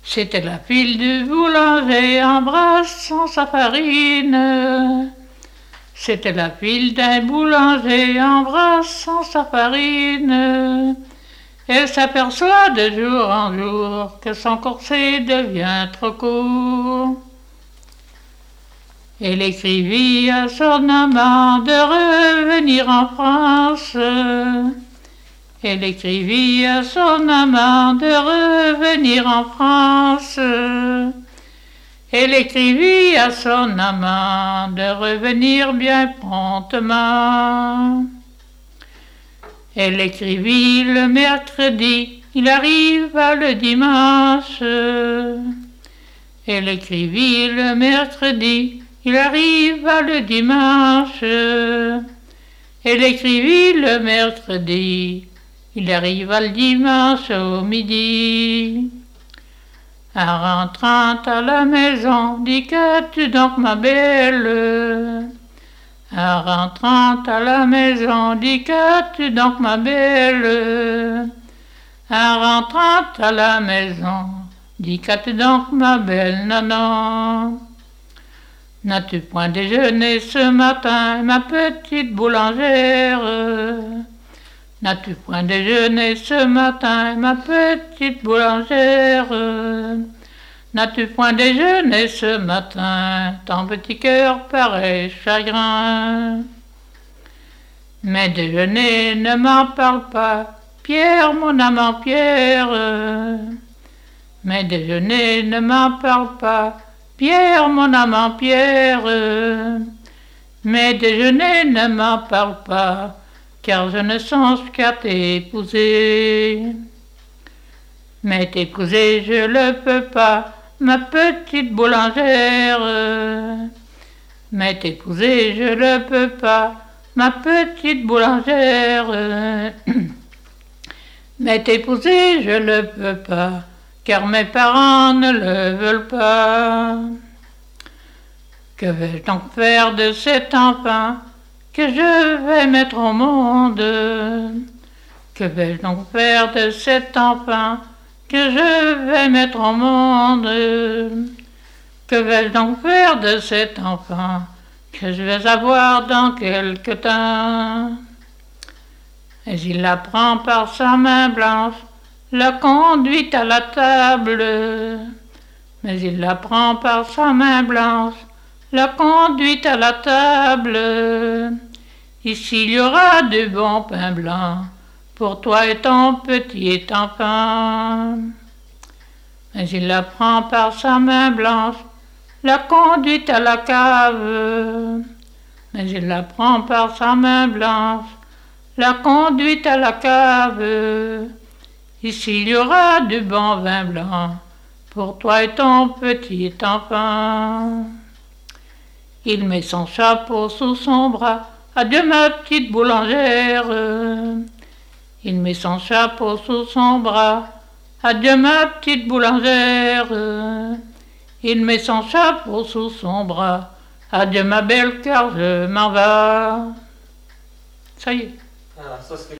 C'était la file du boulanger embrassant sa farine. C'était la file d'un boulanger embrassant sa farine. Elle s'aperçoit de jour en jour que son corset devient trop court. Elle écrivit à son amant de revenir en France. Elle écrivit à son amant de revenir en France. Elle écrivit à son amant de revenir bien promptement. Elle écrivit le mercredi, il arriva le dimanche. Elle écrivit le mercredi, il arriva le dimanche. Elle écrivit le mercredi, il arriva le dimanche au midi. En rentrant à la maison, dis qu'as-tu donc ma belle? En rentrant à la maison, dis qu'as-tu donc ma belle? En rentrant à la maison, dis qu'as-tu donc ma belle nanan? N'as-tu point déjeuné ce matin, ma petite boulangère? N'as-tu point déjeuné ce matin, ma petite boulangère? N'as-tu point déjeuné ce matin, ton petit cœur paraît chagrin? Mais déjeuner ne m'en parle pas, Pierre, mon amant Pierre. Mais déjeuner ne m'en parle pas, Pierre, mon amant Pierre. Mais déjeuner ne m'en parle pas, car je ne songe qu'à t'épouser. Mais t'épouser je le peux pas, ma petite boulangère. Mais t'épouser je le peux pas, ma petite boulangère. Mais t'épouser je le peux pas, car mes parents ne le veulent pas. Que vais-je donc faire de cet enfant que je vais mettre au monde? Que vais-je donc faire de cet enfant que je vais mettre au monde? Que vais-je donc faire de cet enfant que je vais avoir dans quelque temps? Et il la prend par sa main blanche, la conduit à la table. Mais il la prend par sa main blanche, la conduit à la table. Ici il y aura du bon pain blanc pour toi et ton petit enfant. Mais il la prend par sa main blanche, la conduit à la cave. Mais il la prend par sa main blanche, la conduit à la cave. Ici il y aura du bon vin blanc pour toi et ton petit enfant. Il met son chapeau sous son bras, adieu ma petite boulangère. Il met son chapeau sous son bras, adieu ma petite boulangère. Il met son chapeau sous son bras, adieu ma belle car je m'en vais. Ça y est.